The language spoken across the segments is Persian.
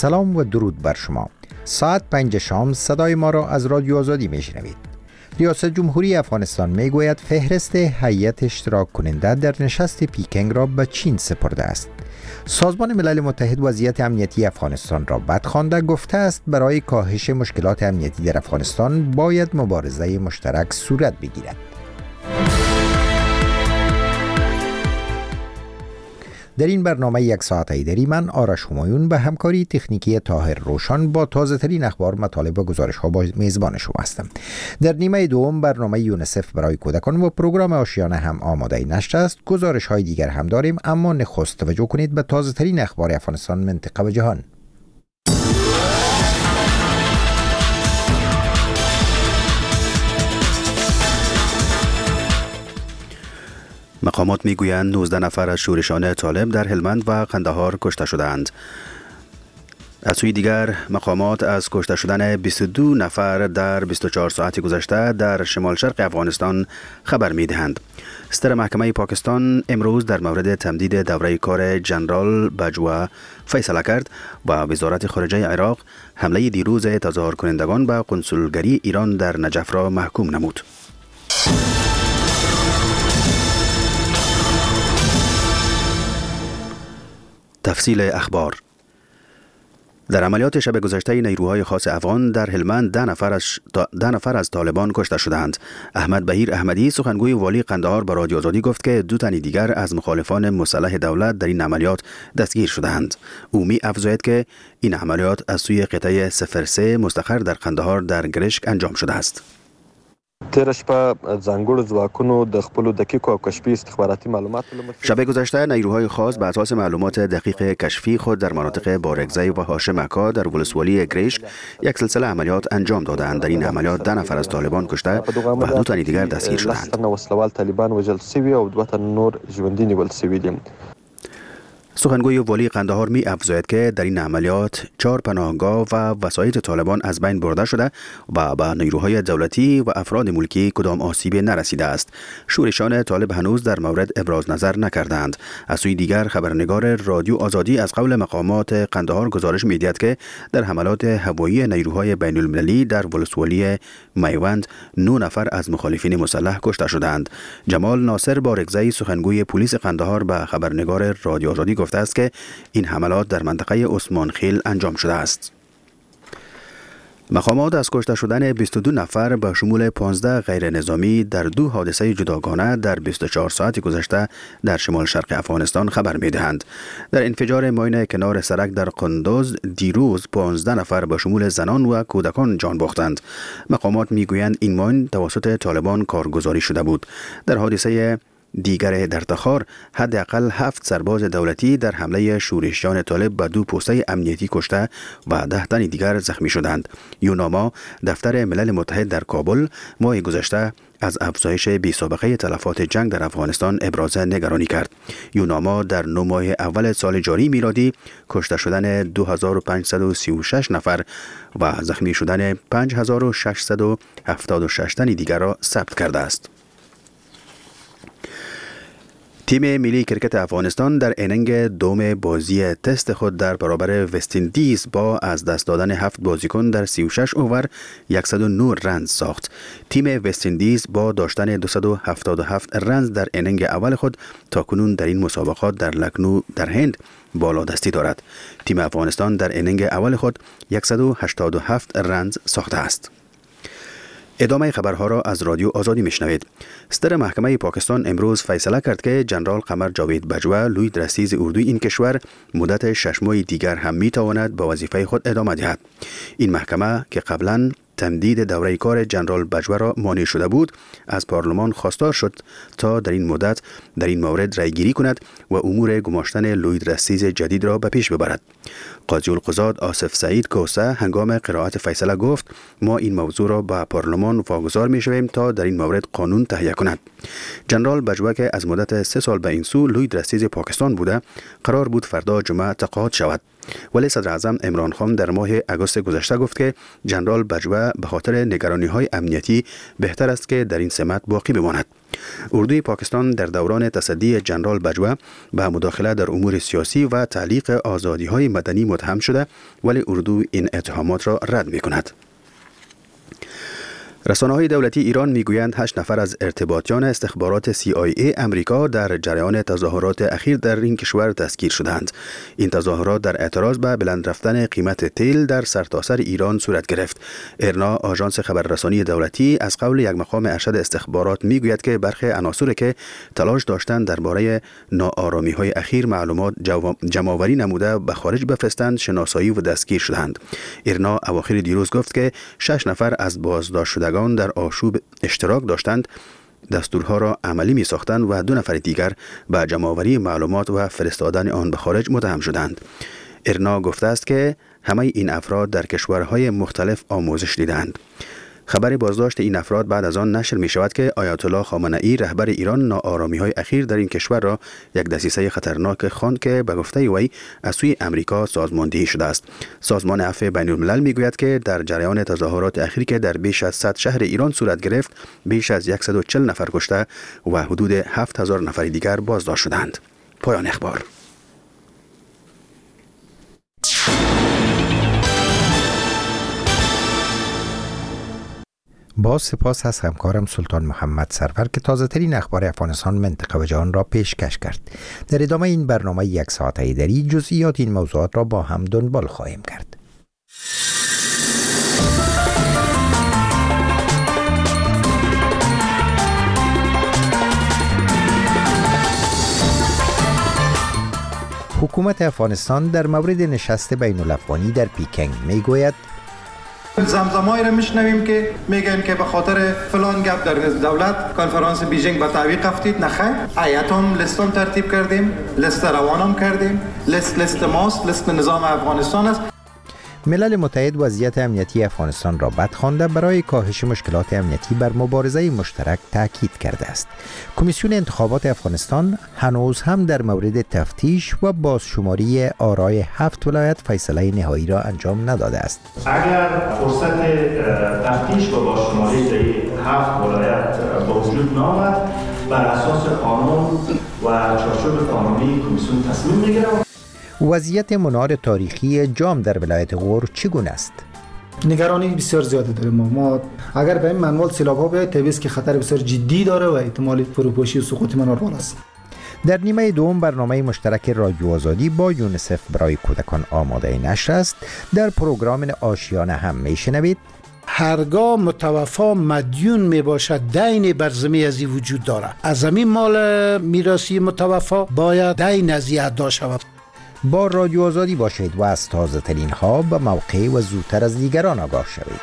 سلام و درود بر شما. ساعت 5 شام صدای ما را از رادیو آزادی میشنوید. ریاست جمهوری افغانستان میگوید فهرست هیئت اشتراک کننده در نشست پیکنگ را به چین سپرده است. سازمان ملل متحد وضعیت امنیتی افغانستان را بد خوانده گفته است برای کاهش مشکلات امنیتی در افغانستان باید مبارزه مشترک صورت بگیرد. در این برنامه یک ساعته دری من آرش همایون به همکاری تکنیکی طاهر روشن با تازه ترین اخبار، مطالب و گزارش ها با میزبان شما هستم. در نیمه دوم برنامه یونیسف برای کودکان و پروگرام آشیانه هم آماده نشر است. گزارش های دیگر هم داریم، اما نخست توجه کنید به تازه ترین اخبار افغانستان، منطقه و جهان. مقامات میگویند 19 نفر از شورشان طالب در هلمند و قندهار کشته شدند. از سوی دیگر مقامات از کشته شدن 22 نفر در 24 ساعت گذشته در شمال شرق افغانستان خبر میدهند. ستر محکمه پاکستان امروز در مورد تمدید دوره کار جنرال بجوا فیصله کرد و وزارت خارجه عراق حمله دیروز تظاهر کنندگان به قنسولگری ایران در نجف را محکوم نمود. تفصیل اخبار. در عملیات شب گذشته نیروهای خاص افغان در هلمند 10 نفر از طالبان کشته شدند. احمد بهیر احمدی سخنگوی والی قندهار به رادیو آزادی گفت که 2 تن دیگر از مخالفان مسلح دولت در این عملیات دستگیر شدند. او می افزاید که این عملیات از سوی قطعه 03 مستقر در قندهار در گرشک انجام شده است. تیر شپه ځانګړو ځواکونو د خپلو دقیقو او کشفي استخباراتي معلوماتو شب گذشته نیروهای خاص بر اساس معلومات دقیق کشفی خود در مناطق بارگزی و هاشم اکا در ولسوالی گریشک یک سلسله عملیات انجام دادند. در این عملیات 10 نفر از طالبان کشته و 2 تن دیگر دستگیر شدند. وسلوال طالبان وژل شوي او 2 تن نور ژوندي نیول شوي دي. سخنگوی والی قندهار می افزاید که در این عملیات 4 پناهگاه و وسایط طالبان از بین برده شده و به نیروهای دولتی و افراد ملکی کدام آسیبی نرسیده است. شورشان طالب هنوز در مورد ابراز نظر نکردند. از سوی دیگر خبرنگار رادیو آزادی از قول مقامات قندهار گزارش می دهد که در حملات هوایی نیروهای بین المللی در ولسوالی میوند 9 نفر از مخالفین مسلح کشته شدند. جمال ناصر بارگزی سخنگوی پلیس قندهار به خبرنگار رادیو آزادی گفته است که این حملات در منطقه عثمان خیل انجام شده است. مقامات از کشته شدن 22 نفر به شمول 15 غیر نظامی در 2 حادثه جداگانه در 24 ساعت گذشته در شمال شرق افغانستان خبر می دهند. در انفجار ماین کنار سرک در قندوز دیروز 15 نفر به شمول زنان و کودکان جان باختند. مقامات می گویند این ماین توسط طالبان کارگزاری شده بود. در حادثه دیگر در تخار حداقل 7 سرباز دولتی در حمله شورشیان طالب به 2 پوسته امنیتی کشته و 10 تن دیگر زخمی شدند. یوناما دفتر ملل متحد در کابل ماه گذشته از افزایش بی‌سابقه تلفات جنگ در افغانستان ابراز نگرانی کرد. یوناما در 9 ماه اول سال جاری میلادی کشته شدن 2536 نفر و زخمی شدن 5676 تن دیگر را ثبت کرده است. تیم ملی کرکت افغانستان در انینگ دوم بازی تست خود در برابر وست‌اندیز با از دست دادن 7 بازیکن در 36 اوور 109 رنز ساخت. تیم وست‌اندیز با داشتن 277 رنز در انینگ اول خود تاکنون در این مسابقات در لکنو در هند بالادستی دارد. تیم افغانستان در انینگ اول خود 187 رنز ساخته است. ادامه خبرها را از رادیو آزادی میشنوید. ستر محکمه پاکستان امروز فیصله کرد که جنرال قمر جاوید بجوا لوی درستیز اردوی این کشور مدت 6 ماه دیگر هم میتواند به وظیفه خود ادامه دهد. این محکمه که قبلا تمدید دوره کار جنرال بجوا را مانع شده بود از پارلمان خواستار شد تا در این مدت در این مورد رای گیری کند و امور گماشتن لوی درستیز جدید را به پیش ببرد. قاضی القضات آصف سعید کوسه هنگام قرائت فیصله گفت ما این موضوع را به پارلمان واگذار می شویم تا در این مورد قانون تهیه کند. جنرال بجوا که از مدت 3 سال به این سو لوی درستیز پاکستان بوده قرار بود فردا جمعه تقاعد شود، ولی صدر اعظم عمران خان در ماه اگست گذشته گفت که جنرال بجوا به خاطر نگرانی‌های امنیتی بهتر است که در این سمت باقی بماند. اردوی پاکستان در دوران تصدی جنرال بجوه به مداخله در امور سیاسی و تعلیق آزادی‌های مدنی متهم شده، ولی اردو این اتهامات را رد می‌کند. رسانه‌های دولتی ایران میگویند 8 نفر از ارتباطیان استخبارات CIA امریکا در جریان تظاهرات اخیر در این کشور دستگیر شدند. این تظاهرات در اعتراض به بلند رفتن قیمت تیل در سرتاسر ایران صورت گرفت. ایرنا آژانس خبررسانی دولتی از قول یک مقام ارشد استخبارات میگوید که برخی عناصری که تلاش داشتند درباره ناآرامی‌های اخیر معلومات جمع‌آوری نموده به خارج بفرستند شناسایی و دستگیر شدند. ایرنا اواخر دیروز گفت که 6 نفر از بازداشت شدگان در آشوب اشتراک داشتند، دستورها را عملی می ساختند و 2 نفر دیگر به جمع‌آوری معلومات و فرستادن آن به خارج متهم شدند. ایرنا گفته است که همه این افراد در کشورهای مختلف آموزش دیدند. خبر بازداشت این افراد بعد از آن نشر می شود که آیت الله خامنه‌ای رهبر ایران ناآرامی‌های اخیر در این کشور را یک دسیسه خطرناک خواند که به گفته وی از سوی امریکا سازماندهی شده است. سازمان عفو بین‌الملل می گوید که در جریان تظاهرات اخیر که در بیش از 100 شهر ایران صورت گرفت، بیش از 140 نفر کشته و حدود 7000 نفر دیگر بازداشت شدند. پایان اخبار. با سپاس از همکارم سلطان محمد سرور که تازه ترین اخبار افغانستان، منطقه و جهان را پیشکش کرد. در ادامه این برنامه 1 ساعته دری جزئیات این موضوعات را با هم دنبال خواهیم کرد. حکومت افغانستان در مورد نشست بین الافغانی در پیکنگ میگوید زمزمایی را میشنویم که میگن که به خاطر فلان گپ در دولت کنفرانس بیژینگ به تعویق افتید. نخیر، ایتام لیستم ترتیب کردیم، لیست روانم کردیم، لیست ماست، لیست نظام افغانستان است. ملل متحد وضعیت امنیتی افغانستان را بد خوانده برای کاهش مشکلات امنیتی بر مبارزه مشترک تاکید کرده است. کمیسیون انتخابات افغانستان هنوز هم در مورد تفتیش و بازشماری آرای 7 ولایت فیصله نهایی را انجام نداده است. اگر فرصت تفتیش و بازشماری در 7 ولایت به وجود نآمد، بر اساس قانون و چارچوب قانونی کمیسیون تصمیم میگیرد. وضعیت منار تاریخی جام در ولایت غور چگونه است؟ نگرانی بسیار زیادی داریم. ما اگر به این منوال سیلاب‌ها بیاید طبیعی است که خطر بسیار جدی داره و احتمال فروپاشی و سقوط منار بالا است. در نیمه دوم برنامه مشترک رادیو آزادی با یونیسف برای کودکان آماده نشر است. در پروگرام آشیانه هم میشنوید هرگاه متوفا مدیون می باشد دین برزمی ازی وجود داره. از همین مال میراثی متوفا باید دین ازی ادا شود. با رادیو آزادی باشید و از تازه ترین ها به موقع و زودتر از دیگران آگاه شوید.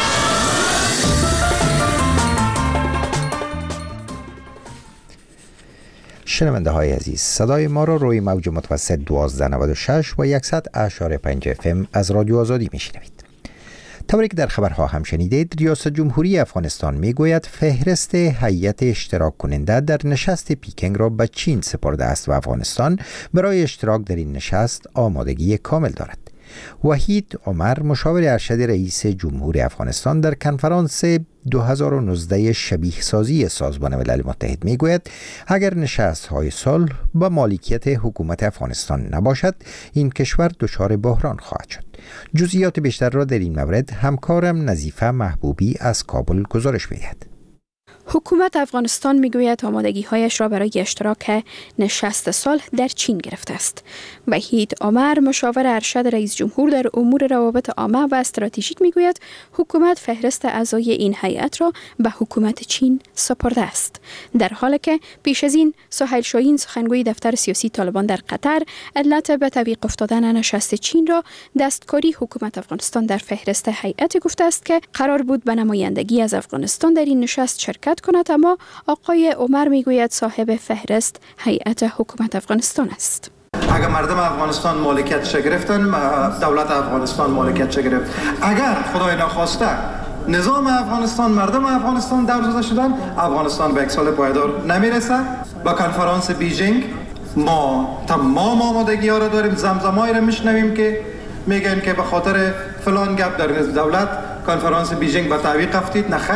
شنونده های عزیز، صدای ما را روی موج متوسط 1296 و 100.5 FM از رادیو آزادی میشنوید. طوری که در خبرها هم شنیدید، ریاست جمهوری افغانستان میگوید فهرست هیئت اشتراک کننده در نشست پیکنگ را به چین سپرده است و افغانستان برای اشتراک در این نشست آمادگی کامل دارد. وحید عمر، مشاور ارشد رئیس جمهور افغانستان، در کنفرانس 2019 شبیه سازی سازمان ملل متحد میگوید اگر نشست‌های صلح با مالکیت حکومت افغانستان نباشد، این کشور دچار بحران خواهد شد. جزئیات بیشتر را در این مورد همکارم نظیفه محبوبی از کابل گزارش می‌دهد. حکومت افغانستان میگوید آمادگی‌هایش را برای اشتراک نشست صلح در چین گرفته است. وحید عمر، مشاور ارشد رئیس جمهور در امور روابط عامه و استراتژیک میگوید حکومت فهرست اعضای این هیئت را به حکومت چین سپرده است، در حالی که پیش از این سهیل شاهین، سخنگوی دفتر سیاسی طالبان در قطر، علت به تعویق افتادن نشست چین را دستکاری حکومت افغانستان در فهرست هیئت گفته است که قرار بود به نمایندگی از افغانستان در این نشست شرکت کند، اما آقای عمر میگوید صاحب فهرست هیئت حکومت افغانستان است. اگر مردم افغانستان مالکیتش گرفتن، دولت افغانستان مالکیتش گرفت. اگر خدای نخواسته نظام افغانستان، مردم افغانستان دورزده شدن، افغانستان به یک سال پایدار نمیرسه. با کنفرانس بیژینگ ما تمام آمادگی ها را داریم. زمزمایی را میشنویم که میگن که به خاطر فلان گپ در دولت کنفرانس بیژینگ به تعویق افتید. نخیر،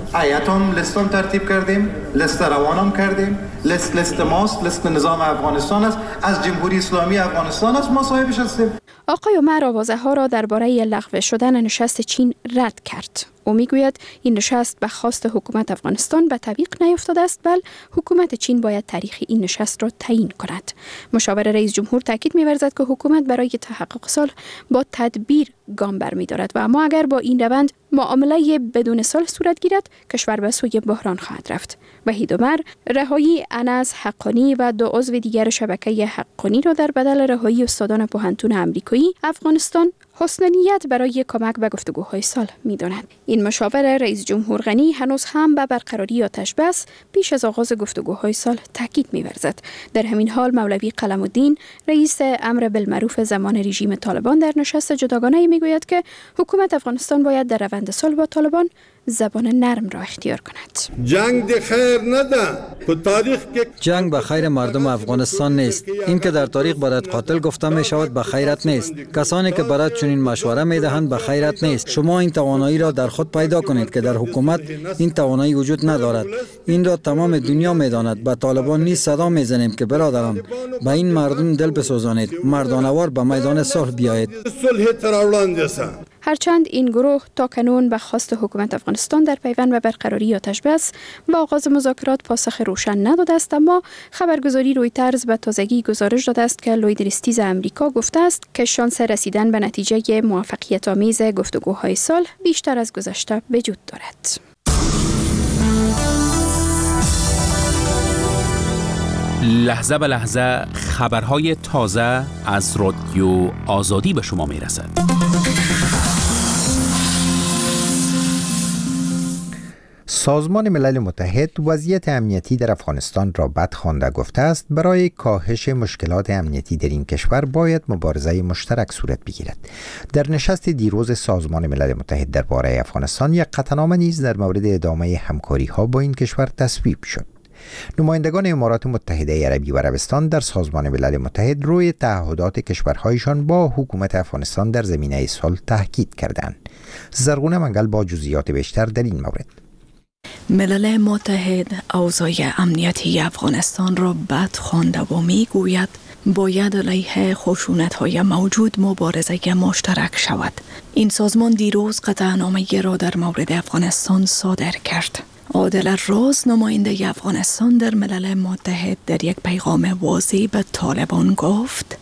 ایتام لیستم ترتیب کردیم، لیست روانم کردیم، لیست ماست، لیست نظام افغانستان است، از جمهوری اسلامی افغانستان است، ما صاحبش هستیم. آقای عمر آوازه ها را درباره لغو شدن نشست چین رد کرد. او میگوید این نشست به خواست حکومت افغانستان به تعویق نیفتاده است، بل حکومت چین باید تاریخ این نشست را تعیین کند. مشاور رئیس جمهور تاکید می‌ورزد که حکومت برای تحقق صلح با تدبیر گام برمی‌دارد و اما اگر با این روند معامله بدون صلح صورت گیرد، کشور به سوی بحران خواهد رفت. وحید عمر رهایی انس حقانی و 2 عضو دیگر شبکه حقانی را در بدل رهایی استادان پوهنتون آمریکایی افغانستان حسن نیت برای کمک به گفتگوهای صلح می‌داند. این مشاور رئیس جمهور غنی هنوز هم به برقراری آتش بس پیش از آغاز گفتگوهای صلح تاکید می‌ورزد. در همین حال مولوی قلم الدین رئیس امر بالمعروف زمان رژیم طالبان در نشست جداگانه میگوید که حکومت افغانستان باید در روند صلح با طالبان زبان نرم را اختیار کند. جنگ به خیر مردم افغانستان نیست. این که در تاریخ برات قاتل گفته می شود به خیرت نیست. کسانی که برات چنین مشوره می دهند به خیرت نیست. شما این توانایی را در خود پیدا کنید که در حکومت این توانایی وجود ندارد. این را تمام دنیا می داند. به طالبان نیز صدا می زنیم که برادران به این مردم دل بسوزانید. مردانوار به میدان صلح بیایید. هرچند این گروه تا کنون به خواست حکومت افغانستان در پیوند به برقراری آتش بس و آغاز مذاکرات پاسخ روشن نداده است، اما خبرگزاری رویترز به تازگی گزارش داده است که لوید ریستیز امریکا گفته است که شانس رسیدن به نتیجه موفقیت آمیز گفتگوهای صلح بیشتر از گذشته وجود دارد. لحظه به لحظه خبرهای تازه از رادیو آزادی به شما می رسد. سازمان ملل متحد وضعیت امنیتی در افغانستان را بد خوانده گفته است برای کاهش مشکلات امنیتی در این کشور باید مبارزه مشترک صورت بگیرد. در نشست دیروز سازمان ملل متحد درباره افغانستان یک قطعنامه نیز در مورد ادامه همکاری‌ها با این کشور تصویب شد. نمایندگان امارات متحده عربی و عربستان در سازمان ملل متحد روی تعهدات کشورهایشان با حکومت افغانستان در زمینه صلح تاکید کردند. زرغونه منگل با جزئیات بیشتر در این مورد. ملل متحد اوضاع امنیتی افغانستان را بد خوانده و میگوید باید علیه خشونت‌های موجود مبارزه مشترک شود. این سازمان دیروز قطعنامه را در مورد افغانستان صادر کرد. عادل راز نماینده افغانستان در ملل متحد در یک پیغام واضح به طالبان گفت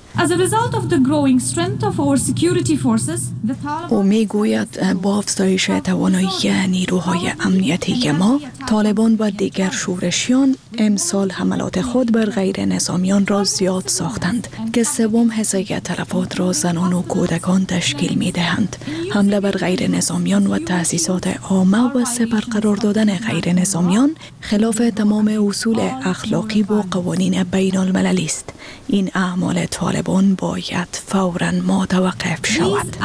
او میگوید با افزایش توانایی نیروهای امنیتی ما، طالبان و دیگر شورشیان امسال حملات خود بر غیر نظامیان را زیاد ساختند که سوم حصه تلفات را زنان و کودکان تشکیل می دهند. حمله بر غیر نظامیان و تأسیسات عامه و سپر قرار دادن غیر نظامیان خلاف تمام اصول اخلاقی و قوانین بین المللی است. این اعمال طالبان باید فوراً متوقف شود.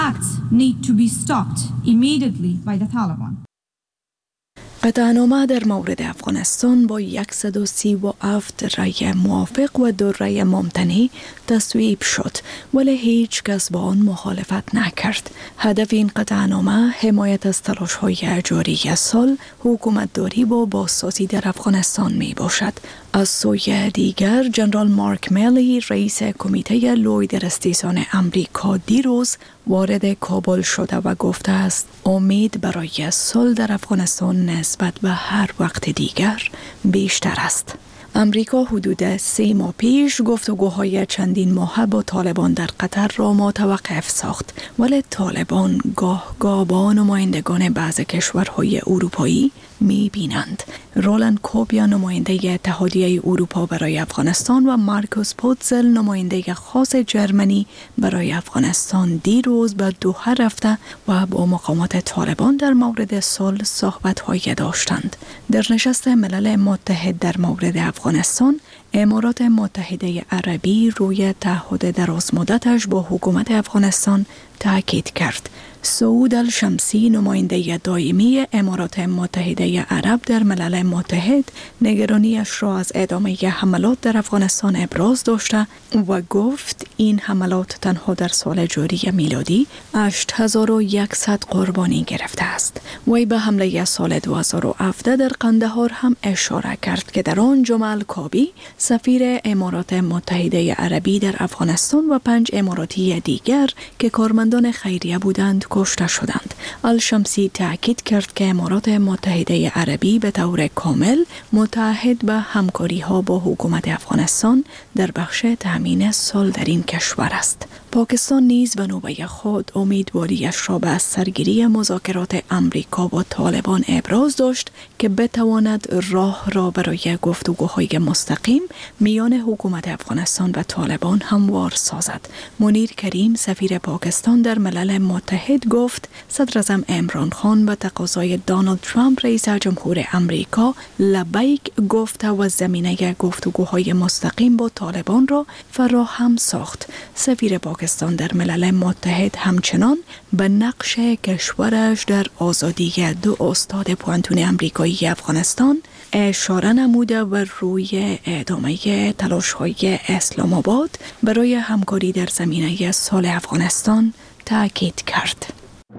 قطعنامه در مورد افغانستان با 137 رأی موافق و 2 رأی ممتنع تصویب شد، ولی هیچ کس با آن مخالفت نکرد. هدف این قطعنامه حمایت از تلاش‌های جاری صلح، حکومتداری با بازسازی در افغانستان می باشد. از سوی دیگر جنرال مارک میلی رئیس کمیته لوید رستیسان امریکا دیروز وارد کابل شده و گفته است امید برای صلح در افغانستان نسبت به هر وقت دیگر بیشتر است. امریکا حدود 3 ماه پیش گفتگوهای چندین ماهه با طالبان در قطر را متوقف ساخت، ولی طالبان گاه با نمایندگان بعض کشورهای اروپایی می‌بینند. رولند کوبیا نماینده اتحادیه اروپا برای افغانستان و مارکوس پوتزل نماینده خاص جرمنی برای افغانستان دیروز به دوحه رفته و با مقامات طالبان در مورد صلح صحبت‌های داشتند. در نشست ملل متحد در مورد افغانستان، امارات متحده عربی روی تعهد درازمدتش با حکومت افغانستان تاکید کرد. سعود الشمسی نماینده دائمی امارات متحده عرب در ملل متحد نگرانیش را از ادامه حملات در افغانستان ابراز داشته و گفت این حملات تنها در سال جاری میلادی 8100 قربانی گرفته است. وی به حمله سال 2017 در قندهار هم اشاره کرد که در آن جمعه الکابی سفیر امارات متحده عربی در افغانستان و 5 اماراتی دیگر که کارمندان خیریه بودند کشته شدند. الشمسی تاکید کرد که امارات متحده عربی به طور کامل متعهد به همکاری ها با حکومت افغانستان در بخش تامین صلح در این کشور است. پاکستان نیز به نوبه خود امیدواریش را به از سرگیری مذاکرات امریکا با طالبان ابراز داشت که بتواند راه را برای گفتگوهای مستقیم میان حکومت افغانستان و طالبان هموار سازد. منیر کریم سفیر پاکستان در ملل متحد گفت صدر اعظم عمران خان به تقاضای دونالد ترامپ رئیس جمهور امریکا لبیک گفته و زمینه گفتگوهای مستقیم با طالبان را فراهم ساخت. سفیر پاکستان در ملل متحد همچنان به نقش کشورش در آزادی 2 استاد پوانتون امریکایی افغانستان اشاره نموده و روی ادامه تلاش‌های اسلام آباد برای همکاری در زمینه صلح افغانستان تاکید کرد.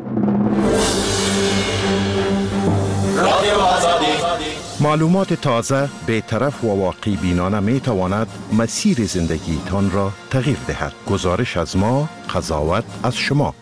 معلومات تازه، بی‌طرف و واقعی بینانه می تواند مسیر زندگی تان را تغییر دهد. گزارش از ما، قضاوت از شما.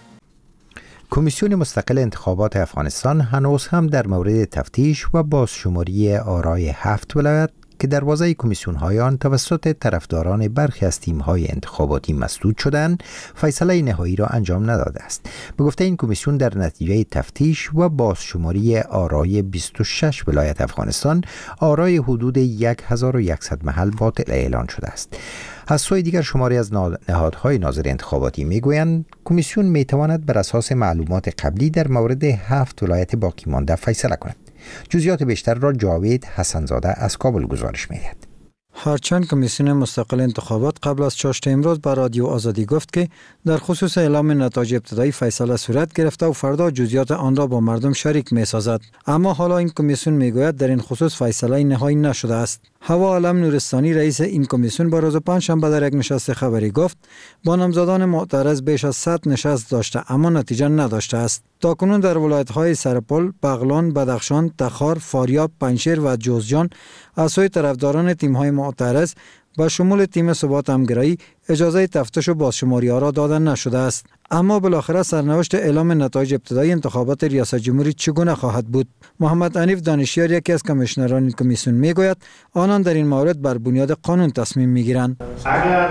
کمیسیون مستقل انتخابات افغانستان هنوز هم در مورد تفتیش و بازشماری آرای 7 ولایت که دروازه کمیسیون های آن توسط طرفداران برخی از تیم های انتخاباتی مسدود شدند، فیصله نهایی را انجام نداده است. به گفته این کمیسیون در نتیجه تفتیش و بازشماری آرای 26 ولایت افغانستان، آرای حدود 1100 محل باطل اعلان شده است. از سوی دیگر شماری از نهادهای ناظر انتخاباتی میگویند کمیسیون میتواند بر اساس معلومات قبلی در مورد 7 ولایت باقی مانده فیصله کند. جزئیات بیشتر را جاوید حسنزاده از کابل گزارش می‌دهد. هرچند کمیسیون مستقل انتخابات قبل از چاشت امروز به رادیو آزادی گفت که در خصوص اعلام نتایج ابتدایی فیصله صورت گرفته و فردا جزئیات آن را با مردم شریک می‌سازد، اما حالا این کمیسیون میگوید در این خصوص فیصله نهایی نشده است. هوا عالم نورستانی رئیس این کمیسیون با روز پنجشنبه در یک نشست خبری گفت با نامزدان معترض بیش از 100 نشست داشته اما نتیجه نداشته است. تاکنون در ولایت‌های سرپل، بغلان، بدخشان، تخار، فاریاب، پنجشیر و جوزجان از سوی طرفداران تیم‌های معترض با شمول تیم ثبات همگرایی اجازه تفتیش و بازشماری‌ها را داده نشده است. اما بالاخره سرنوشت اعلام نتایج ابتدایی انتخابات ریاست جمهوری چگونه خواهد بود؟ محمد حنیف دانشیار یکی از کمیشنران این کمیسیون میگوید آنان در این مورد بر بنیاد قانون تصمیم میگیرند. اگر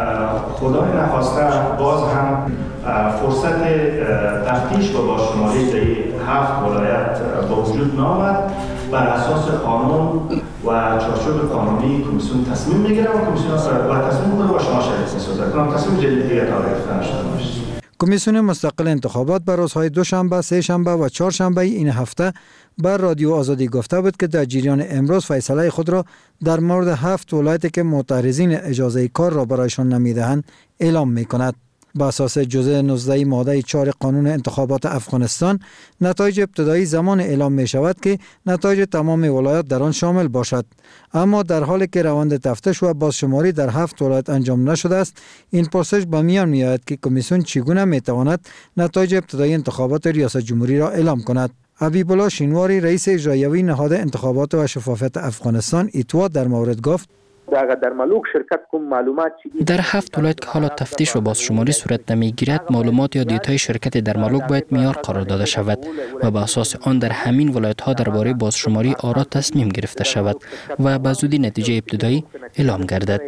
خدای نخواسته باز هم فرصت تفتیش و بازشماری در 7 ولایت با وجود نامد، بر اساس قانون و چارچوب قانونی کمیسیون تصمیم میگیره و کمیسیون تصمیم میگیره با شما شریک میسازه. تصمیم جدید دیگه تا گرفته نشده باشه. کمیسیون مستقل انتخابات بر روزهای دوشنبه، سه‌شنبه و چهارشنبه این هفته بر رادیو آزادی گفته بود که در جریان امروز فیصله خود را در مورد 7 ولایتی که معترضین اجازه کار را برایشان نمیدهند اعلام میکند. با اساس جزء 19 ماده 4 قانون انتخابات افغانستان، نتایج ابتدایی زمان اعلام می شود که نتایج تمام ولایات در آن شامل باشد. اما در حالی که روند تفتیش و بازشماری در 7 ولایت انجام نشده است، این پرسش به میان می آید که کمیسیون چگونه می تواند نتایج ابتدایی انتخابات ریاست جمهوری را اعلام کند. حبیب الله شینواری رئیس اجرایی نهاد انتخابات و شفافیت افغانستان ایتوا در مورد گفت در ملوک شرکت کوم معلومات در 7 ولایت که حالا تفتیش و بازشماری صورت نمیگیرد، معلومات یا دیتای شرکت در ملوک باید معیار قرار داده شود و به اساس آن در همین ولایت ها درباره بازشماری آرا تصمیم گرفته شود و به زودی نتیجه ابتدایی اعلام گردد.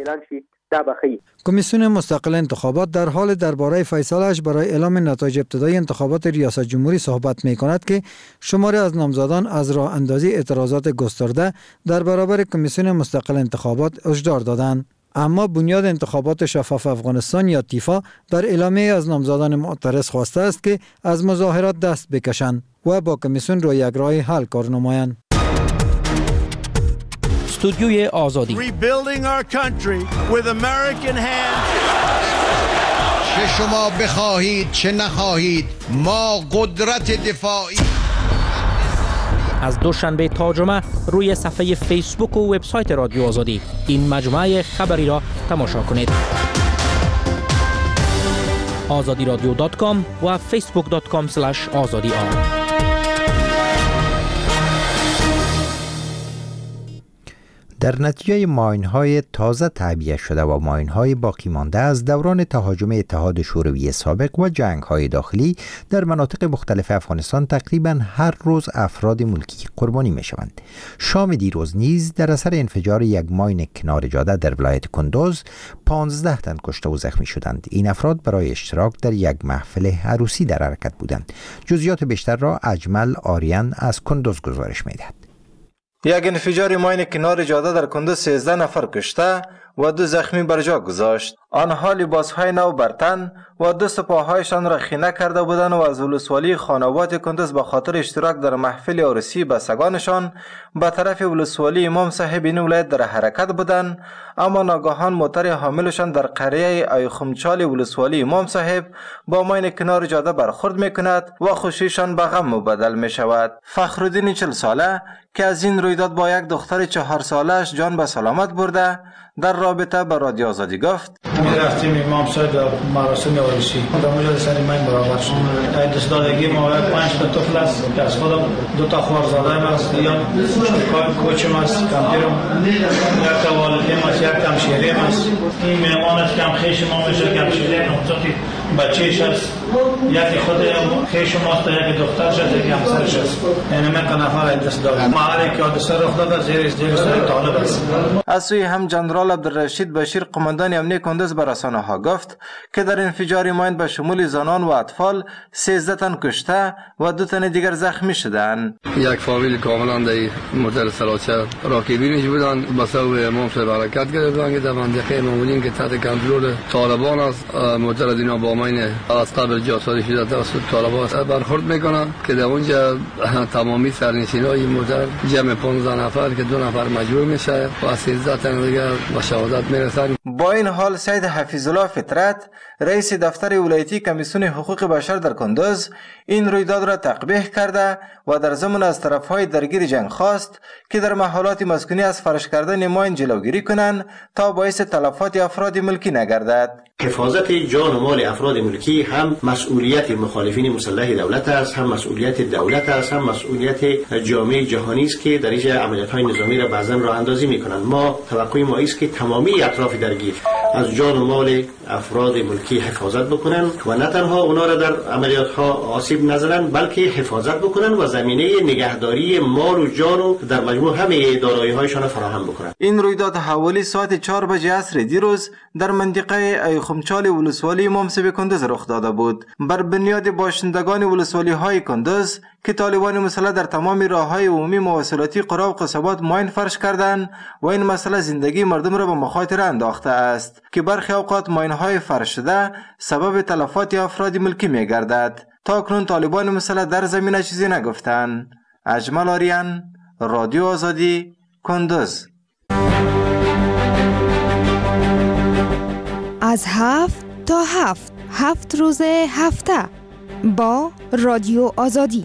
کمیسیون مستقل انتخابات در حال درباره فیصله‌اش برای اعلام نتایج ابتدایی انتخابات ریاست جمهوری صحبت می‌کند که شماری از نامزدان از راه اندازی اعتراضات گسترده در برابر کمیسیون مستقل انتخابات هشدار دادند. اما بنیاد انتخابات شفاف افغانستان یا تیفا در اعلامیه از نامزدان معترض خواسته است که از مظاهرات دست بکشند و با کمیسیون را یک راه حل کار نمایند. استودیوی آزادی. چه شما بخواهید چه نخواهید ما قدرت دفاعی. از دوشنبه تا جمعه روی صفحه فیسبوک و وبسایت رادیو آزادی این مجموعه خبری را تماشا کنید. azadiradio.com و facebook.com/azadi. در نتیجه ماین‌های تازه تعبیه شده و ماین‌های باقی مانده از دوران تهاجم اتحاد شوروی سابق و جنگ‌های داخلی در مناطق مختلف افغانستان تقریباً هر روز افراد ملکی قربانی می‌شوند. شام دیروز نیز در اثر انفجار یک ماین کنار جاده در ولایت کندوز 15 تن کشته و زخمی شدند. این افراد برای اشتراک در یک محفل عروسی در حرکت بودند. جزئیات بیشتر را اجمل آریان از کندوز گزارش می‌دهد. یک انفجار ماین کنار جاده در کندوز 13 نفر کشته و 2 زخمی بر جا گذاشت. آنها لباسهای نو بر تن و 2 سپاهایشان را خینه کرده بودند و از ولسوالی خانوات کندوز به خاطر اشتراک در محفل عروسی بستگانشان به طرف ولسوالی امام صاحب این ولایت در حرکت بودند، اما ناگهان موتر حاملشان در قریه ایخمچال ولسوالی امام صاحب با ماین کنار جاده برخورد میکند و خوشیشان به غم مبدل می شود. فخرالدین 40 ساله که از این رویداد با یک دختر 4 سالش جان به سلامت برده در رابطه با رادیو آزادی گفت: می رفتیم امام صاحب در مراسم عروسی در مجال سر من برابر شد. دستدادگی ما 5 تا طفل است که از خودم 2 تا خوارزاده است، یا کوچم است، کمپیرم، یک تا والدیم است، یک همشیریم است. این مهمان است که هم خیش ما میشه، همشیریم نقطه بچهش است، یکی خود خیش ماست، یک دخترش است، یک همسرش است. یعنی من نفر دستداد محلی که حادثه رخ داده زیر سر طالب است. از سوی هم جنرال عبدالرشید بشیر قماندان امنیه کندوز به رسانه‌ها گفت که در انفجار ماین به شمول زنان و اطفال 13 تن کشته و 2 تن دیگر زخمی شدند. یک فامیل کاملا در موتر سلاچه راکبینش بودند، به سبب امام صاحب حرکت گرفتند که در منطقه معمولین که تحت کنترل طالبان است. موتر دینا با ماین از قبل جاسازی شده توسط طالبان برخورد میکنند که در اونجا تمامی سرنشینای موتر جمع 15 نفر که 2 نفر مجروح میشه و 13 تن دیگر به شهادت میرسند. با این حال سید حفیظالله فطرت رئیس دفتر ولایتی کمیسیون حقوق بشر در کندوز این رویداد را تقبیح کرده و در ضمن از طرفهای درگیر جنگ خواست که در محلات مسکونی از فرش کردن ماین جلوگیری کنند تا باعث تلفات افراد ملکی نگردد. حفاظت جان و مال افراد ملکی هم مسئولیت مخالفین مسلح دولت است، هم مسئولیت دولت است، هم مسئولیت جامعه جهانی است که در این عملیات‌های نظامی را بعضاً راه اندازی می‌کنند. ما توقع ما است که تمامی اطراف درگیر از جان و مال افراد ملکی حفاظت بکنند و نه تنها اونا را در عملیات‌ها آسیب نزنند بلکه حفاظت بکنند و زمینه نگهداری مال و جان و در مجموع همه دارایی‌هایشان فراهم بکنند. این رویداد حوالی ساعت 4 بجه عصر دیروز در منطقه ایخمچال ولسوالی امام صاحب کندوز رخ داده بود. بر بنیاد باشندگان ولسوالی‌های کندوز که طالبان مسلح در تمام راه‌های عمومی مواصلاتی قرا و قصبات ماین فرش کردند و این مسئله زندگی مردم را به مخاطره انداخته است که برخی اوقات ماین‌های فرش شده سبب تلفات افراد ملکی می‌گردد. تا کنون طالبان مسلح در زمینه چیزی نگفتند. اجمل آریان، رادیو آزادی، کندوز. از 7 تا 7 روز هفته با رادیو آزادی.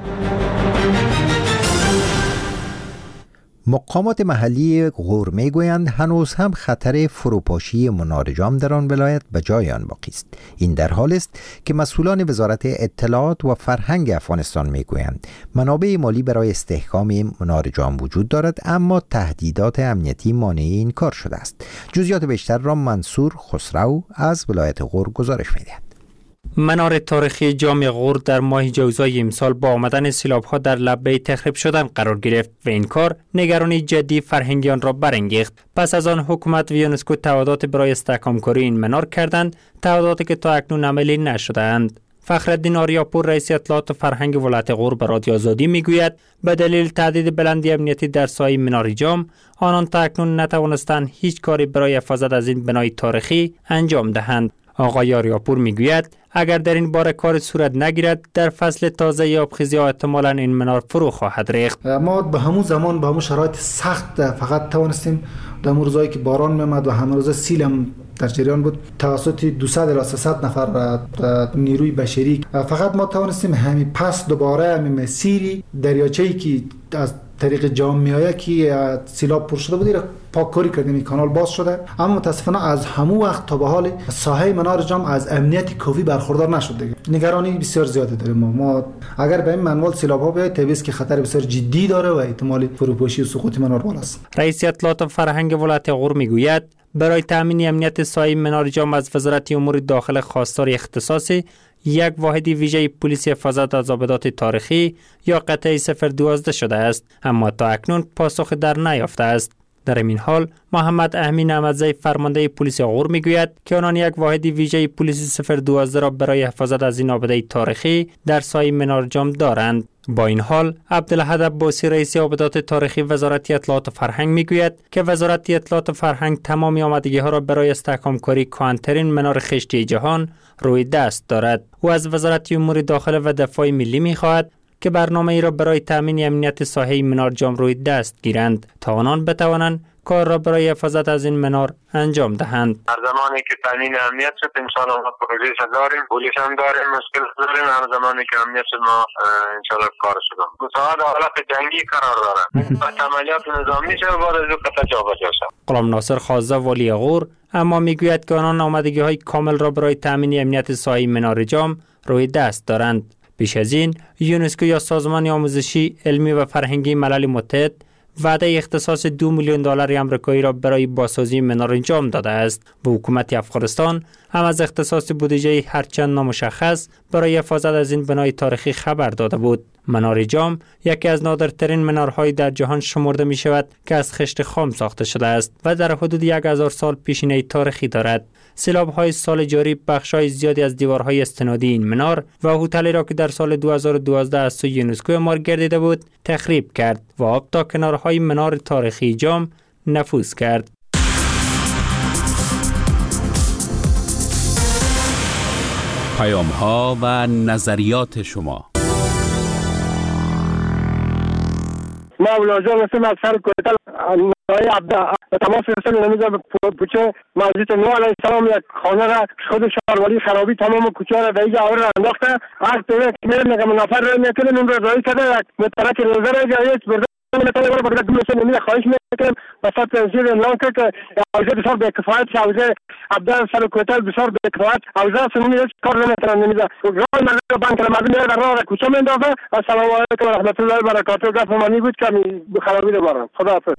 مقامات محلی غور میگویند هنوز هم خطر فروپاشی منار جام در آن ولایت به جای آن باقی است. این در حال است که مسئولان وزارت اطلاعات و فرهنگ افغانستان میگویند منابع مالی برای استحکام منار جام وجود دارد، اما تهدیدات امنیتی مانع این کار شده است. جزئیات بیشتر را منصور خسرو از ولایت غور گزارش می‌دهد. منار تاریخی جام غور در ماه جوزای امسال با آمدن سیلاب‌ها در لبه تخریب شدن قرار گرفت و این کار نگرانی جدی فرهنگیان را برانگیخت. پس از آن حکومت و یونسکو تعهدات برای استحکام‌کاری این منار کردند، تعهداتی که تا اکنون عملی نشده‌اند. فخرالدین آریاپور رئیس اطلاعات و فرهنگ ولایت غور به رادیو آزادی میگوید به دلیل تهدید بلندی امنیتی در سایه منار جام آنان تا اکنون نتوانستند هیچ کاری برای حفاظت از این بنای تاریخی انجام دهند. آقای آریاپور میگوید اگر در این باره کار صورت نگیرد در فصل تازه آبخیزی‌ها احتمالاً این منار فرو خواهد ریخت. ما به همون زمان به همون شرایط سخت فقط توانستیم در روزایی که باران می‌آمد و همون روز سیل هم در جریان بود توسط 200 الی 300 نفر نیروی بشری. فقط ما توانستیم همین پس دوباره همین مسیری دریاچه‌ای که از طریق جام میایه که سیلاب پر شده بود پاککاری کردیم، این کانال باز شده. اما متاسفانه از همون وقت تا به حال ساحه منار جام از امنیت کافی برخوردار نشد دیگه. نگرانی بسیار زیادی داریم ما اگر به این منوال سیلاب ها بیاید طبیعی است که خطر بسیار جدی داره و احتمال فروپاشی و سقوط منار بالاست. رئیس اطلاعات فرهنگ ولایت غور میگوید برای تامین امنیت ساحه منار جام از وزارت امور داخل خواستار اختصاصی یک واحد ویژه پلیس حفاظت از آبادات تاریخی یا قطعه 012 شده است، اما تا اکنون پاسخ در نیافته است. در این حال محمد امین احمدزی فرمانده پلیس غور میگوید که آنان یک واحد ویژه پلیس 012 را برای حفاظت از این آباده تاریخی در سایه منار جام دارند. با این حال عبدالحد عباسی رئیس آبادات تاریخی وزارت اطلاعات و فرهنگ میگوید که وزارت اطلاعات و فرهنگ تمام آمادگی ها را برای استحکام کاری کهن‌ترین منار خشتی جهان روی دست دارد. او از وزارت امور داخل و دفاع ملی میخواهد که برنامه ای را برای تامین امنیت ساحه منار جام روی دست گیرند تا آنان بتوانند کار را برای حفاظت از این منار انجام دهند. هر زمانی که تامین امنیت شد انشاءالله ما پروژه داریم، پلیس هم داریم، مشکل داریم. هر زمانی که امنیت شد ما انشاءالله کار شدم. متعهد حالت جنگی قرار دارد. با عملیات نظامی شد بعد از قطع جابجا شد. غلام ناصر خازه والی غور اما میگوید که آنان آمادگی های کامل را برای تامین امنیت ساحه منار جام روی دست دارند. پیش از این یونسکو یا سازمان آموزشی علمی و فرهنگی ملل متحد وعده اختصاص $2 میلیون آمریکایی را برای بازسازی منار جام داده است و حکومت افغانستان هم از اختصاص بودجه هرچند نامشخص برای حفاظت از این بنای تاریخی خبر داده بود. منار جام یکی از نادرترین منارهای در جهان شمرده می شود که از خشت خام ساخته شده است و در حدود 1000 سال پیشینه تاریخی دارد. سیلاب‌های سال جاری بخش‌های زیادی از دیوارهای استنادی این منار و هتلی را که در سال 2012 از سوی یونسکو اعمار گردیده بود تخریب کرد و آب تا کنارهای منار تاریخی جام نفوذ کرد. پیام‌ها و نظریات شما. ما ملاحظه هستیم از سر کوتل نای عبده تماس رسل نمیزه پوچه مسجد نو علیه السلام یک خانه را خود شهرولی خرابی تمام کوچه را به اینجا آور انداخته. هر طوره که میرم نگم نفر را میکنیم اون را رایی کرده یک مترک روزه را جایید برده میتونه برای بگرد دومشون نمیده خواهش میکنیم بسات تنسیر اعلان کرد که عوضه بسار به کفایت که عوضه عبده سر کوتل بسار به کفایت عوضه سنونی کار نمیتونه نمیده رای مردم رو بند کنه مردم در راه را کوچه میندازه. السلام علیکم و رحمت الله و برکاته. گفت منی بود که خرابی رو بارم. خدا حافظ.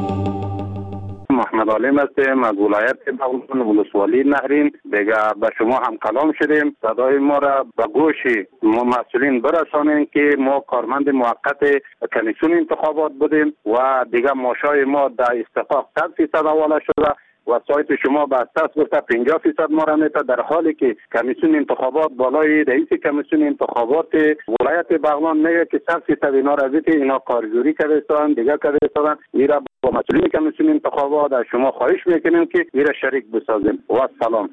محمد علیم هستیم از ولایت بغلان ولسوالی نهرین. دیگه به شما هم کلام شدیم صدای ما را به گوش مسئولین برسانیم که ما کارمند موقت کمیسیون انتخابات بودیم و دیگه ماشای ما در استحقاق 100% حواله شده و سایت شما به اساس گفته 50% ما را میته، در حالی که کمیسیون انتخابات بالای رئیس کمیسیون انتخابات ولایت بغلان میگه که 100% اینا را بیت اینا کارگزاری کردن دیگه کردن. میره با مسئولین کمیسیون انتخابات از شما خواهش میکنیم که میره شریک بسازیم. و سلام.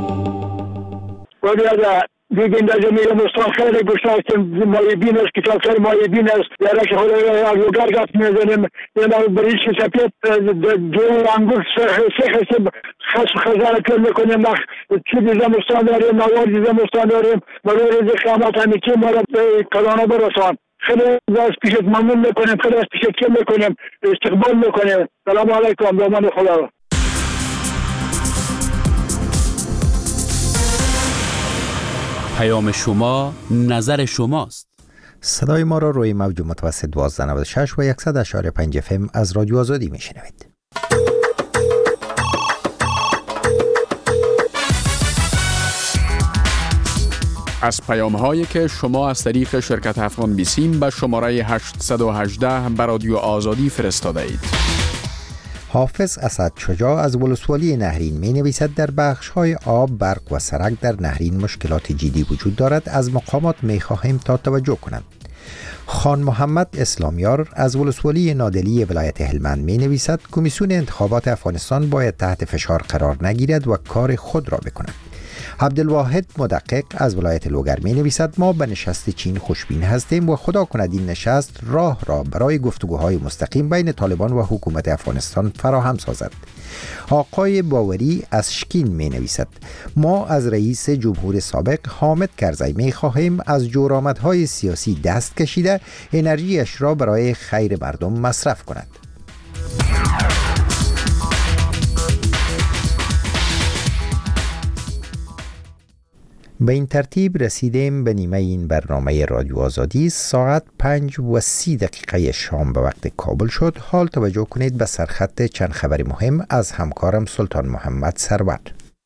دیگه در جمعیل مستان خیلی گشتاستیم مایبین است کتاب خیلی مایبین است یاره که خود از لوگر گفت میزنیم یعنی بریش سپید دو انگور سه خزانه کل میکنیم چی دیزه مستان داریم مواد دیزه مستان داریم برای رزی خیامت همی که ما را کلانه برسان. خیلی از پیشت ممنون میکنیم، خیلی از پیشت کل میکنیم، استقبال میکنیم. سلام علیکم دامان خدا. پیام شما نظر شماست. صدای ما را روی موج متوسط 1296 و 100.5 FM از رادیو آزادی میشنوید. از پیام‌هایی که شما از طریق شرکت افغان بیسیم به شماره 818 به رادیو آزادی فرستاده اید. حافظ اسد شجاع از ولسوالی نهرین می نویسد در بخش‌های آب، برق و سرک در نهرین مشکلات جدی وجود دارد. از مقامات می خواهیم تا توجه کنند. خان محمد اسلامیار از ولسوالی نادلی ولایت هلمند می نویسد کمیسیون انتخابات افغانستان باید تحت فشار قرار نگیرد و کار خود را بکند. عبدالواحد مدقق از ولایت لوگر می نویسد ما به نشست چین خوشبین هستیم و خدا کند این نشست راه را برای گفتگوهای مستقیم بین طالبان و حکومت افغانستان فراهم سازد. آقای باوری از شکین می نویسد ما از رئیس جمهور سابق حامد کرزی می خواهیم از جورآمدهای سیاسی دست کشیده انرژیش را برای خیر مردم مصرف کند. به این ترتیب رسیدیم به نیمه این برنامه رادیو آزادی. ساعت 5:30 شام به وقت کابل شد. حال توجه کنید به سرخط چند خبر مهم از همکارم سلطان محمد سرور.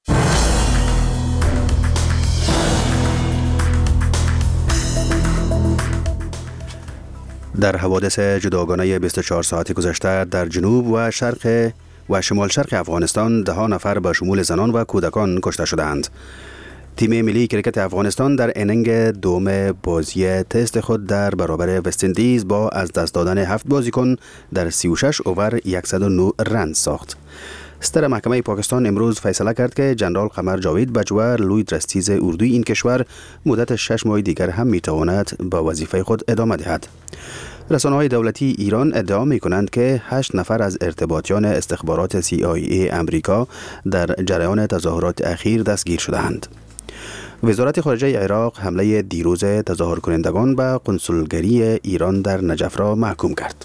در حوادث جداگانه 24 ساعت گذشته در جنوب و شرق و شمال شرق افغانستان 10 نفر به شمول زنان و کودکان کشته شدند. تیم ملی کرکت افغانستان در انینگ دوم بازی تست خود در برابر وست‌اندیز با از دست دادن 7 بازیکن در 36 اوور 109 رن ساخت. ستر محکمه پاکستان امروز فیصله کرد که جنرال قمر جاوید بجور لوی درستیز اردوی این کشور مدت 6 ماه دیگر هم میتواند با وظیفه خود ادامه دهد. رسانه‌های دولتی ایران ادعا می‌کنند که 8 نفر از ارتباطیان استخبارات CIA امریکا در جریان تظاهرات اخیر دستگیر شدند. وزارت خارجه عراق حمله دیروز تظاهر کنندگان به قنصلگری ایران در نجف را محکوم کرد.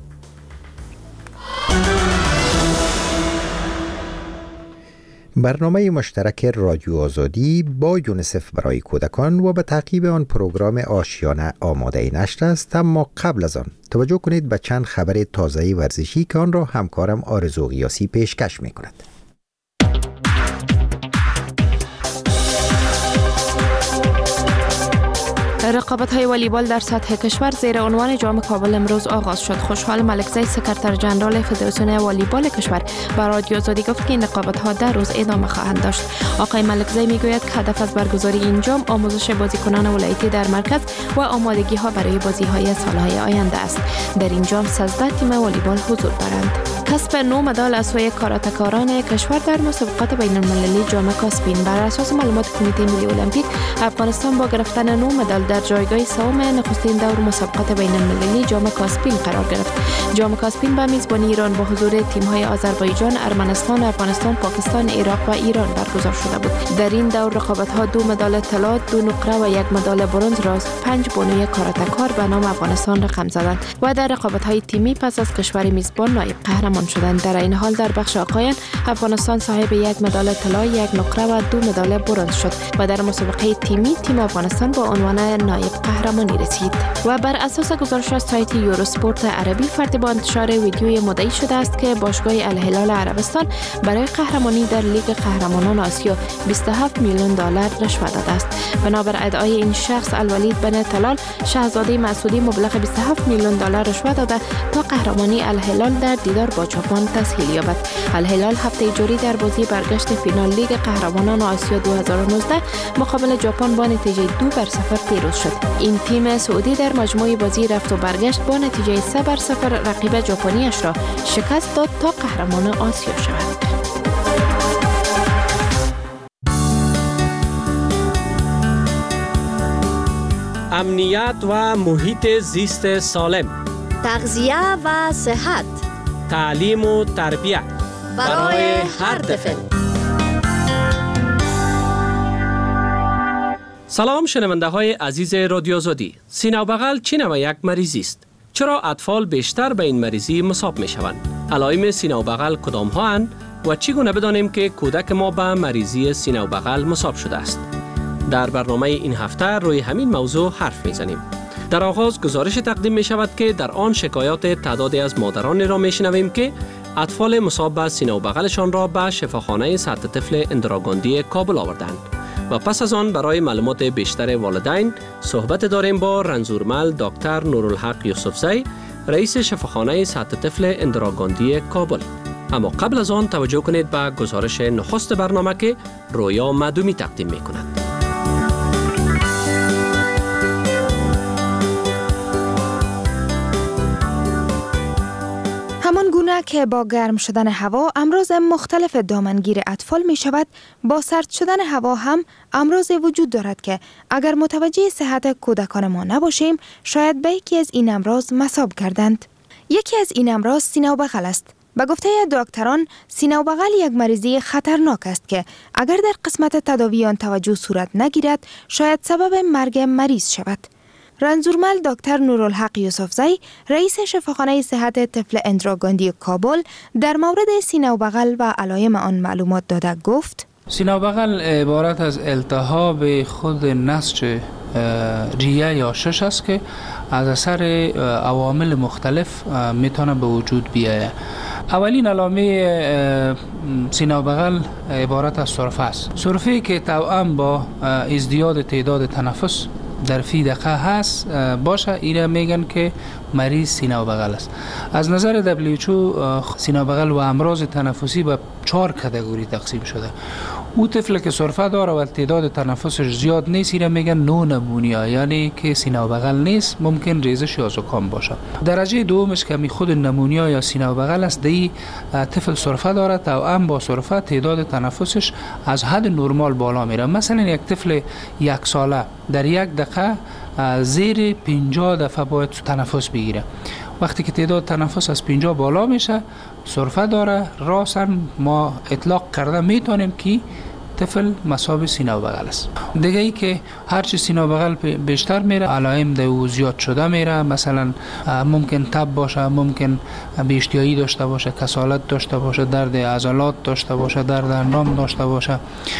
برنامه مشترک رادیو آزادی با یونیسف برای کودکان و به تعقیب آن پروگرام آشیانه آماده نشر است، اما قبل از آن توجه کنید به چند خبر تازه ورزشی که آن را همکارم آرزو قیاسی پیشکش می‌کند. رقابت‌های والیبال در سطح کشور زیر عنوان جام کابل امروز آغاز شد. خوشحال ملکزی سکرتر جنرال فدراسیون والیبال کشور با رادیو آزادی گفت که این رقابت‌ها در روز ادامه خواهند داشت. آقای ملکزی میگوید که هدف از برگزاری این جام آموزش بازیکنان ولایتی در مرکز و آمادگی‌ها برای بازی‌های سال‌های آینده است. در این جام 13 تیم والیبال حضور دارند. کسب 9 مدال از سوی کاراتکاران کشور در مسابقات بین‌المللی جام کاسپین. بر اساس معلومات کمیته ملی المپیک افغانستان با گرفتن 9 مدال در جایگاه سوم نخستین دور مسابقات بین‌المللی جام کاسپین قرار گرفت. جام کاسپین به میزبانی ایران با حضور تیم‌های آذربایجان، ارمنستان، افغانستان، پاکستان، عراق و ایران برگزار شده بود. در این دور رقابت‌ها 2 مدال طلا، 2 نقره و 1 مدال برنز را 5 بانوی کاراتکار به نام افغانستان رقم زدند و در رقابت‌های تیمی پس از کشور میزبان نایب قهرمان شدند. در این حال در بخش آقایان افغانستان صاحب 1 مدال طلا، 1 نقره و 2 مدال برنز شد و در مسابقه تیمی تیم افغانستان با عنوان نایب قهرمانی رسید. و بر اساس گزارش از سایت یوروسپورت عربی فرد با انتشار ویدیوی مدعی شده است که باشگاه الهلال عربستان برای قهرمانی در لیگ قهرمانان آسیا 27 میلیون دلار رشوه داده است. بنابر ادعای این شخص الولید بن طلال شاهزاده مسعودی مبلغ 27 میلیون دلار رشوه داده تا قهرمانی الهلال در دیدار با ژاپن تسهیل یابد. الهلال هفته جاری در بازی برگشت فینال لیگ قهرمانان آسیا 2019 مقابل ژاپن با نتیجه 2-0 پیروز شد. این تیم سعودی در مجموعه بازی رفت و برگشت با نتیجه 3-0 رقیب ژاپنی‌اش را شکست داد تا قهرمان آسیا شود. امنیت و محیط زیست سالم، تغذیه و صحت، تعلیم و تربیت برای هر طفل. سلام شنونده های عزیز رادیو آزادی. سینه و بغل چی نوع یک مریضی است؟ چرا اطفال بیشتر به این مریضی مصاب می شوند؟ علائم سینه و بغل کدام ها اند و چگونه بدانیم که کودک ما به مریضی سینه و بغل مصاب شده است؟ در برنامه این هفته روی همین موضوع حرف می زنیم. در آغاز گزارش تقدیم می شود که در آن شکایات تعدادی از مادران را می شنویم که اطفال مصاب به سینه و بغلشان را به شفاخانه سطح طفل اندراگاندی کابل آوردند. و پس از آن برای معلومات بیشتر والدین صحبت داریم با رنزورمل دکتر نورالحق یوسفزی، رئیس شفاخانه سطح طفل اندراگاندی کابل. اما قبل از آن توجه کنید به گزارش نخست برنامه که رویا معدومی تقدیم می کند. همان گونه که با گرم شدن هوا امراض مختلف دامنگیر اطفال می شود، با سرد شدن هوا هم امراض وجود دارد که اگر متوجه صحت کودکان ما نباشیم شاید به یکی از این امراض مصاب گردند. یکی از این امراض سینه و بغل است. به گفته دکتران سینه و بغل یک مریضی خطرناک است که اگر در قسمت تداوی آن توجه صورت نگیرد شاید سبب مرگ مریض شود. رنزورمل دکتر نورالحق یوسفزی رئیس شفاخانه صحت طفل اندرا گاندی کابل در مورد سینه و بغل و علائم آن معلومات داده گفت: سینه و بغل عبارت از التهاب خود نسج ریه یا شش است که از اثر عوامل مختلف میتونه به وجود بیاید. اولین علامه سینه و بغل عبارت از سرفه است. سرفه‌ای که توأم با ازدیاد تعداد تنفس در فی دقیقه هست باشه، اینا میگن که مریض سینه و بغل است. از نظر WHO سینه و بغل و امراض تنفسی به 4 کاتگوری تقسیم شده. او طفل که سرفه داره و تعداد تنفسش زیاد نیست اینا میگن نو نمونیا، یعنی که سینه و بغل نیست، ممکن ریزش یا زکام باشه. درجه دومش که خود نمونیا یا سینه و بغل است، دی طفل سرفه داره، توأم با سرفه تعداد تنفسش از حد نرمال بالا میره. مثلا یک طفل 1 ساله در 1 دقیقه زیر 50 دفعه باید تنفس بگیره. وقتی که تعداد تنفس از 50 بالا میشه سرفه داره، راساً ما اطلاق کرده میتونیم که طفل مصاب سینه و بغل است. دیگه ای که هرچی سینه و بغل بیشتر میره علائم دو زیاد شده میره، مثلا ممکن تب باشه، ممکن بی‌اشتهایی داشته باشه، کسالت داشته باشه، درد عضلات داشته باشه، درد اندام داشته باشه،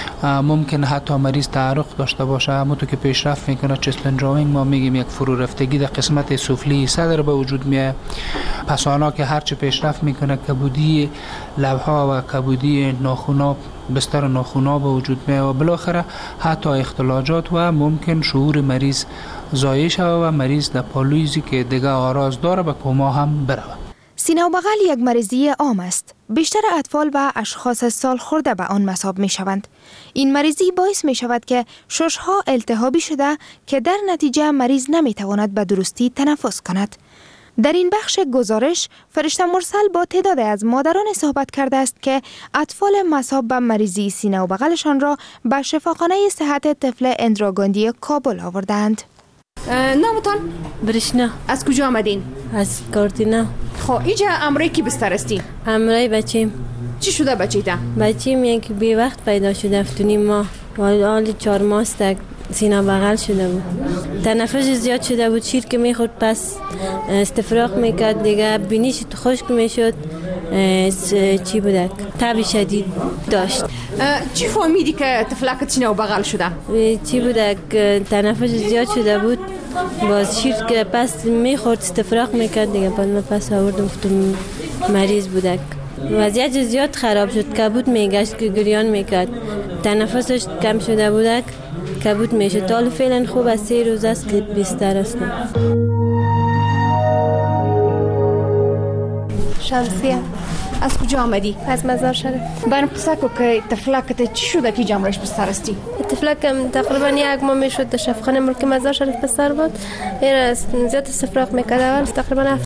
ممکن حتی مریض تعرق داشته باشه. همونطور که پیشرفت میکنه چست بنجامینگ ما میگیم یک فرو رفتگی در قسمت سفلی صدر به وجود میاد. پسانا که هرچی پیشرفت میکنه کبودی لبها و کبودی ناخونا بستر ناخونا به وجود میاد و بالاخره حتی اختلاجات و ممکن شعور مریض ضایع شود و مریض در پالویزی که دیگه آراز داره به کما هم بره. سینه و بغل یک مریضی عام است. بیشتر اطفال و اشخاص سال خورده به آن مصاب می شوند. این مریضی باعث می شود که ششها التهابی شده که در نتیجه مریض نمی تواند به درستی تنفس کند. در این بخش گزارش فرشته مرسل با تعدادی از مادران صحبت کرده است که اطفال مصاب به مریضی سینه و بغلشان را به شفاخانه صحت طفل اندرا گاندی کابل آوردند. نامتان؟ برشنا. از کجا آمدین؟ از کارتینا. خب اینجا امرای کی بستر استی؟ امرای بچیم. چی شده بچیتا؟ بچیم یک بی وقت پیدا شده، افتونی ما حال 4 ماه است سینه بغل شده بود، تنفس زیاد شده بود، شیر که میخورد پس استفراغ میکرد، دیگه بینیش خشک میشد، چی بودک تب شدید داشت. چی فهمیدی که طفلک سینه و بغل شده؟ چی بودک تنفس زیاد شده بود، باز شیر که پس میخورد استفراغ میکرد، دیگه بعد من پس آوردم گفتم مریض بودک. وضعیت زیاد خراب شد، کبود میگشت که گریان میکرد، تنفسش کم شده بودک، کبود میشه. تا فعلا خوب از 3 روز است که بیستر هستم. شمسیه. از کجا آمدی؟ از مزار شریف. برام قصه کو که طفلکت چی شده که جمعش بستر استی؟ طفلکم تقریبا 1 ماه میشد در شفاخانه ملک مزار شریف بستر بود. زیاد استفراغ میکرد، اول تقریبا